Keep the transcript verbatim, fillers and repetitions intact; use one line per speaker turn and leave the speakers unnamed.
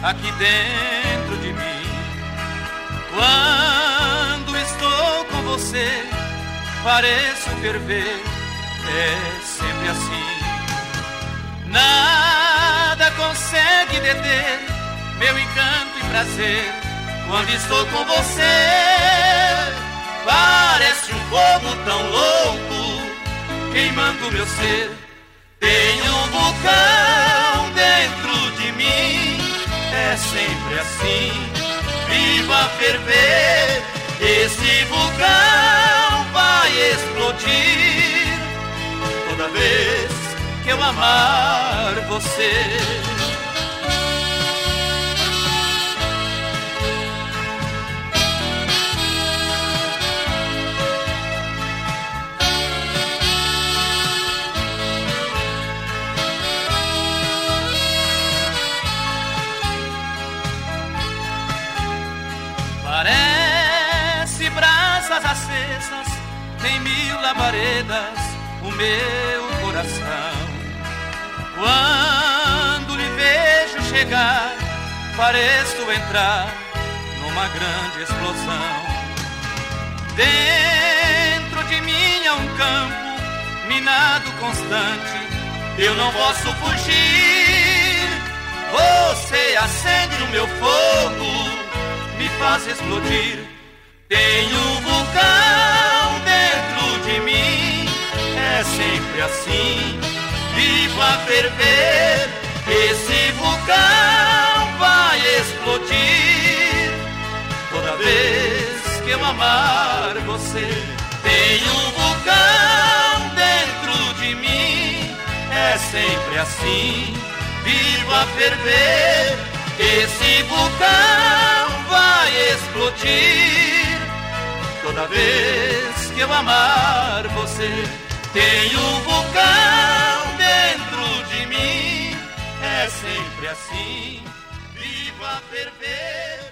aqui dentro de mim. Quando estou com você, pareço ferver, é sempre assim. Nada consegue deter meu encanto e prazer. Quando estou com você, parece um fogo tão louco queimando meu ser. Tem um vulcão dentro de mim, é sempre assim, vivo a ferver. Esse vulcão vai explodir toda vez que eu amar você. Parece brasas acesas em mil labaredas o meu coração. Quando lhe vejo chegar, pareço entrar numa grande explosão. Dentro de mim há um campo minado constante, eu não posso fugir. Você acende o meu fogo, me faz explodir. Tem um vulcão dentro de mim, é sempre assim, vivo a ferver. Esse vulcão vai explodir toda vez que eu amar você. Tem um vulcão dentro de mim, é sempre assim, vivo a ferver. Esse vulcão vai explodir toda vez que eu amar você. Tem um vulcão dentro de mim, é sempre assim, vivo a ferver.